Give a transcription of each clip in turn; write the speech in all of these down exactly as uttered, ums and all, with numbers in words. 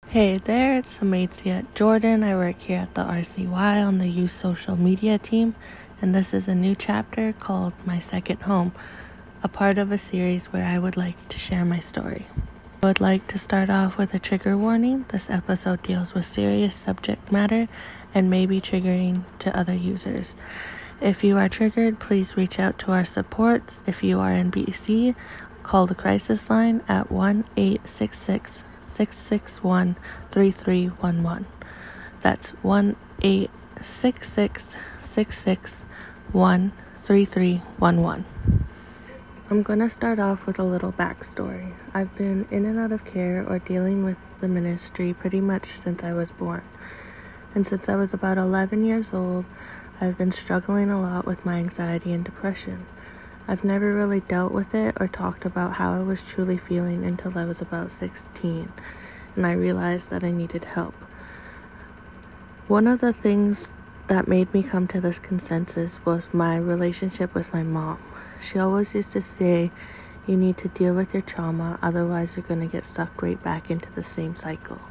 Hey there, it's Samatia Jordan. I work here at the R C Y on the youth social media team, and this is a new chapter called My Second Home, a part of a series where I would like to share my story. I would like to start off with a trigger warning. This episode deals with serious subject matter and may be triggering to other users. If you are triggered, please reach out to our supports. If you are in B C, call the crisis line at one eight six six, six six one, three three one one. That's one eight six six, six six one, three three one one. I'm going to start off with a little backstory. I've been in and out of care or dealing with the ministry pretty much since I was born. And since I was about eleven years old, I've been struggling a lot with my anxiety and depression. I've never really dealt with it or talked about how I was truly feeling until I was about sixteen, and I realized that I needed help. One of the things that made me come to this consensus was my relationship with my mom. She always used to say, you need to deal with your trauma, otherwise you're going to get sucked right back into the same cycle.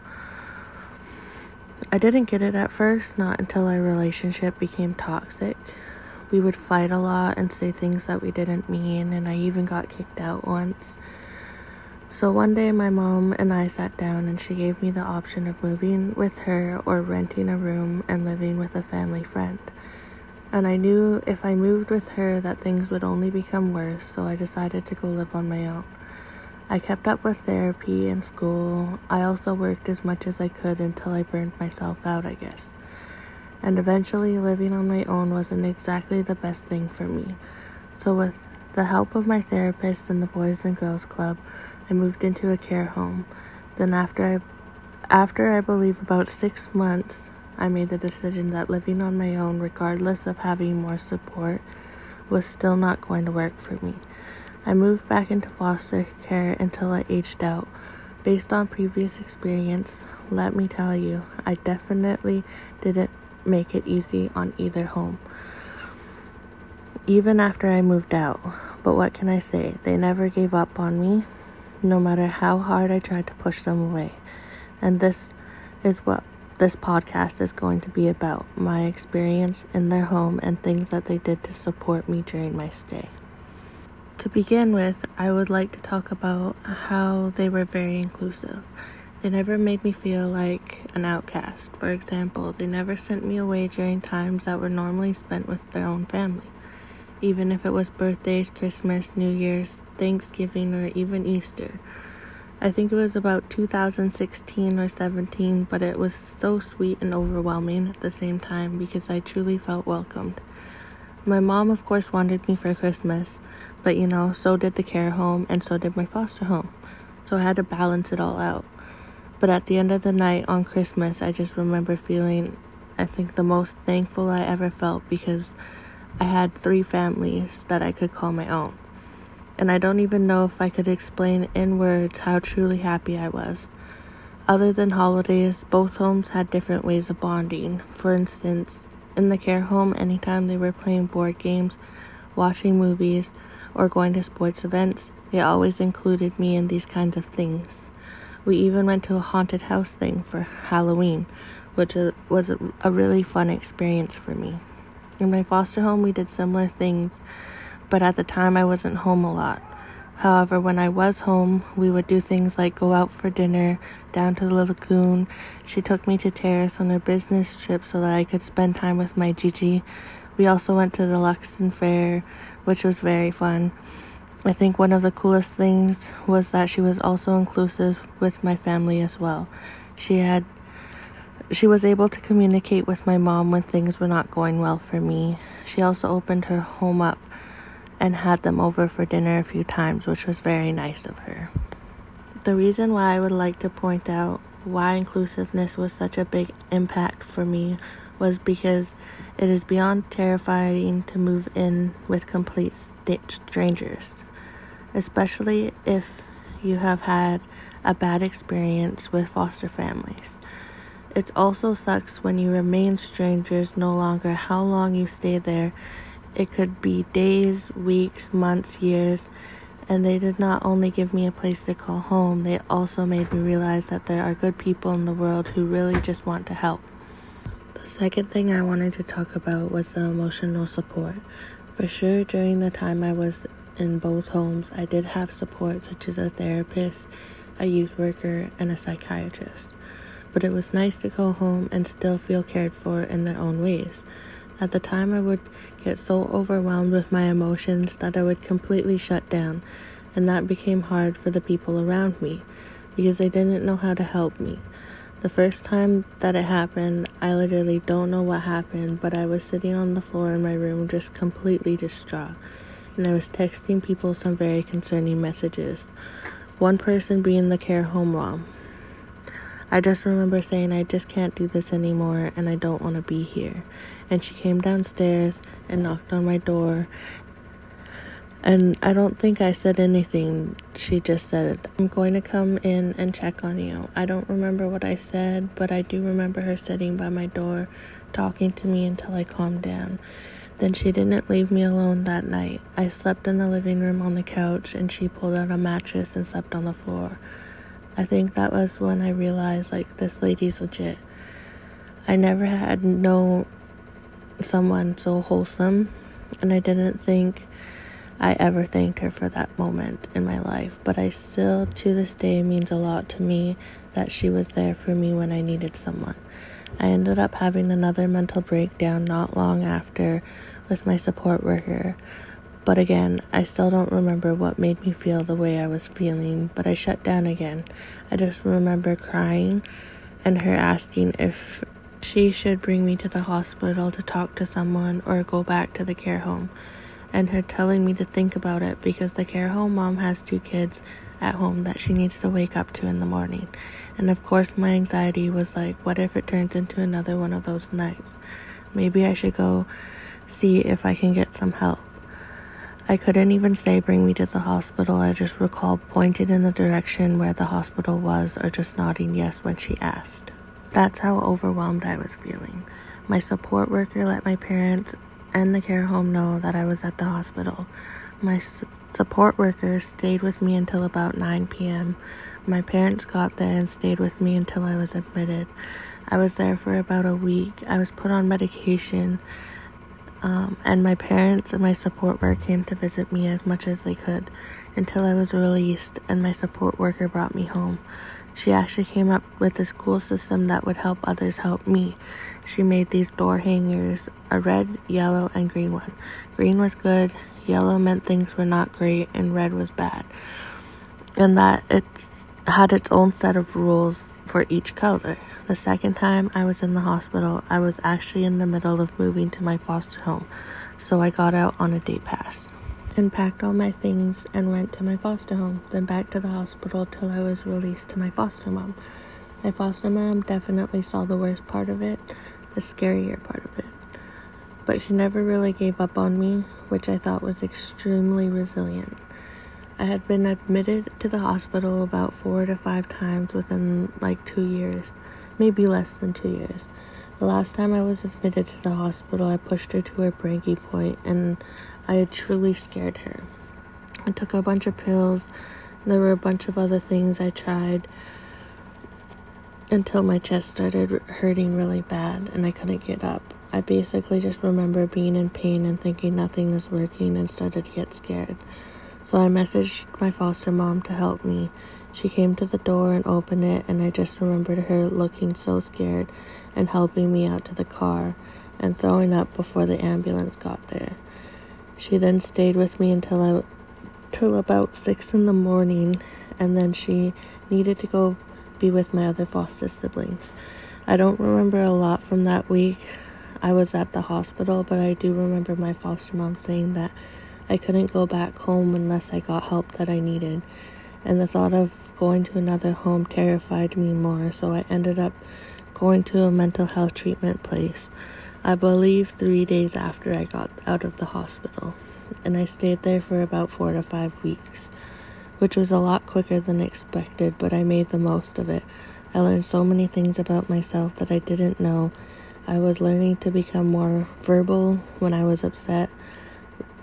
I didn't get it at first, not until our relationship became toxic. We would fight a lot and say things that we didn't mean, and I even got kicked out once. So one day my mom and I sat down and she gave me the option of moving with her or renting a room and living with a family friend. And I knew if I moved with her that things would only become worse, so I decided to go live on my own. I kept up with therapy and school. I also worked as much as I could until I burned myself out, I guess. And eventually living on my own wasn't exactly the best thing for me. So with the help of my therapist and the Boys and Girls Club, I moved into a care home. Then after I, after I believe about six months, I made the decision that living on my own, regardless of having more support, was still not going to work for me. I moved back into foster care until I aged out. Based on previous experience, let me tell you, I definitely didn't make it easy on either home, even after I moved out. But what can I say? They never gave up on me, no matter how hard I tried to push them away. And this is what this podcast is going to be about, my experience in their home and things that they did to support me during my stay. To begin with, I would like to talk about how they were very inclusive. They never made me feel like an outcast. For example, they never sent me away during times that were normally spent with their own family. Even if it was birthdays, Christmas, New Year's, Thanksgiving, or even Easter. I think it was about two thousand sixteen or seventeen, but it was so sweet and overwhelming at the same time because I truly felt welcomed. My mom, of course, wanted me for Christmas, but you know, so did the care home and so did my foster home. So I had to balance it all out. But at the end of the night on Christmas, I just remember feeling, I think, the most thankful I ever felt because I had three families that I could call my own. And I don't even know if I could explain in words how truly happy I was. Other than holidays, both homes had different ways of bonding. For instance, in the care home, anytime they were playing board games, watching movies, or going to sports events, they always included me in these kinds of things. We even went to a haunted house thing for Halloween, which was a really fun experience for me. In my foster home, we did similar things, but at the time I wasn't home a lot. However, when I was home, we would do things like go out for dinner, down to the lagoon. She took me to Terrace on a business trip so that I could spend time with my Gigi. We also went to the Luxon Fair, which was very fun. I think one of the coolest things was that she was also inclusive with my family as well. She had She was able to communicate with my mom when things were not going well for me. She also opened her home up and had them over for dinner a few times, which was very nice of her. The reason why I would like to point out why inclusiveness was such a big impact for me was because it is beyond terrifying to move in with complete st- strangers, especially if you have had a bad experience with foster families. It also sucks when you remain strangers no longer how long you stay there. It could be days, weeks, months, years, And they did not only give me a place to call home, they also made me realize that there are good people in the world who really just want to help. The second thing I wanted to talk about was the emotional support. For sure, during the time I was in both homes, I did have support such as a therapist, a youth worker, and a psychiatrist. But it was nice to go home and still feel cared for in their own ways. At the time, I would get so overwhelmed with my emotions that I would completely shut down, and that became hard for the people around me because they didn't know how to help me. The first time that it happened, I literally don't know what happened, but I was sitting on the floor in my room just completely distraught, and I was texting people some very concerning messages. One person being the care home mom. I just remember saying, I just can't do this anymore and I don't want to be here. And she came downstairs and knocked on my door. And I don't think I said anything. She just said, I'm going to come in and check on you. I don't remember what I said, but I do remember her sitting by my door, talking to me until I calmed down. Then she didn't leave me alone that night. I slept in the living room on the couch and she pulled out a mattress and slept on the floor. I think that was when I realized, like, this lady's legit. I never had known someone so wholesome, and I didn't think I ever thanked her for that moment in my life. But I still, to this day, means a lot to me that she was there for me when I needed someone. I ended up having another mental breakdown not long after with my support worker. But again, I still don't remember what made me feel the way I was feeling, but I shut down again. I just remember crying and her asking if she should bring me to the hospital to talk to someone or go back to the care home, and her telling me to think about it because the care home mom has two kids at home that she needs to wake up to in the morning. And of course my anxiety was like, what if it turns into another one of those nights? Maybe I should go see if I can get some help. I couldn't even say bring me to the hospital. I just recall pointing in the direction where the hospital was or just nodding yes when she asked. That's how overwhelmed I was feeling. My support worker let my parents and the care home know that I was at the hospital. My su- support worker stayed with me until about nine p.m. My parents got there and stayed with me until I was admitted. I was there for about a week. I was put on medication. Um, and my parents and my support worker came to visit me as much as they could until I was released and my support worker brought me home. She actually came up with a school system that would help others help me. She made these door hangers, a red, yellow, and green one. Green was good, yellow meant things were not great, and red was bad. And that it had its own set of rules for each color. The second time I was in the hospital, I was actually in the middle of moving to my foster home, so I got out on a day pass and packed all my things and went to my foster home, then back to the hospital till I was released to my foster mom. My foster mom definitely saw the worst part of it, the scarier part of it, but she never really gave up on me, which I thought was extremely resilient. I had been admitted to the hospital about four to five times within like two years. Maybe less than two years. The last time I was admitted to the hospital, I pushed her to her breaking point and I had truly scared her. I took a bunch of pills. There were a bunch of other things I tried until my chest started hurting really bad and I couldn't get up. I basically just remember being in pain and thinking nothing was working and started to get scared. So I messaged my foster mom to help me. She came to the door and opened it, and I just remembered her looking so scared and helping me out to the car and throwing up before the ambulance got there. She then stayed with me until I, till about six in the morning, and then she needed to go be with my other foster siblings. I don't remember a lot from that week I was at the hospital, but I do remember my foster mom saying that I couldn't go back home unless I got help that I needed. And the thought of going to another home terrified me more, so I ended up going to a mental health treatment place, I believe three days after I got out of the hospital. And I stayed there for about four to five weeks, which was a lot quicker than expected, but I made the most of it. I learned so many things about myself that I didn't know. I was learning to become more verbal when I was upset,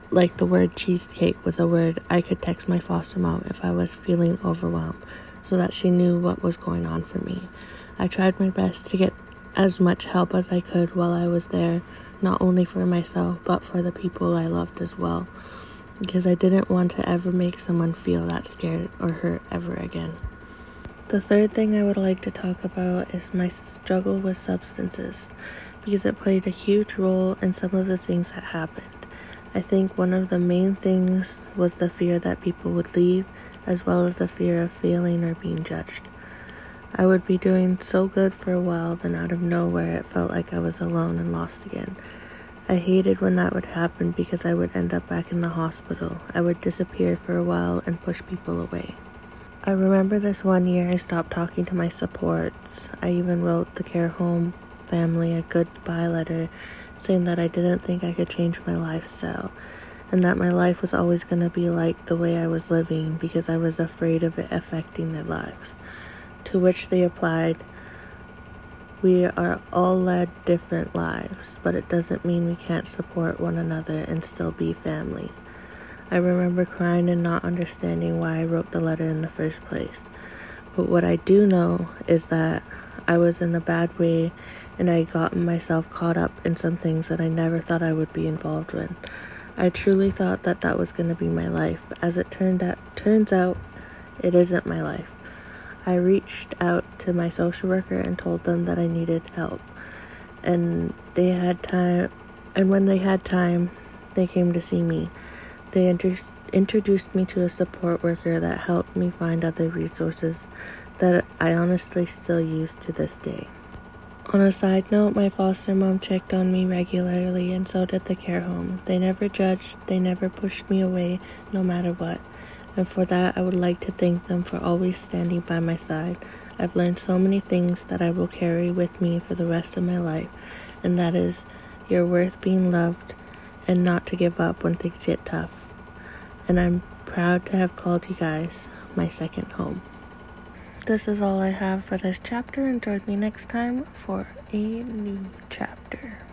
like the word cheesecake was a word I could text my foster mom if I was feeling overwhelmed, so that she knew what was going on for me. I tried my best to get as much help as I could while I was there, not only for myself, but for the people I loved as well, because I didn't want to ever make someone feel that scared or hurt ever again. The third thing I would like to talk about is my struggle with substances, because it played a huge role in some of the things that happened. I think one of the main things was the fear that people would leave, as well as the fear of failing or being judged. I would be doing so good for a while, then out of nowhere it felt like I was alone and lost again. I hated when that would happen because I would end up back in the hospital. I would disappear for a while and push people away. I remember this one year I stopped talking to my supports. I even wrote the care home family a goodbye letter saying that I didn't think I could change my lifestyle and that my life was always going to be like the way I was living because I was afraid of it affecting their lives. To which they replied, "We are all led different lives, but it doesn't mean we can't support one another and still be family." I remember crying and not understanding why I wrote the letter in the first place. But what I do know is that I was in a bad way and I got myself caught up in some things that I never thought I would be involved in. I truly thought that that was going to be my life. As it turned out, turns out, it isn't my life. I reached out to my social worker and told them that I needed help. And they had time, and when they had time, they came to see me. They inter- introduced me to a support worker that helped me find other resources that I honestly still use to this day. On a side note, my foster mom checked on me regularly, and so did the care home. They never judged, they never pushed me away, no matter what. And for that, I would like to thank them for always standing by my side. I've learned so many things that I will carry with me for the rest of my life, and that is, you're worth being loved, and not to give up when things get tough. And I'm proud to have called you guys my second home. This is all I have for this chapter, and join me next time for a new chapter.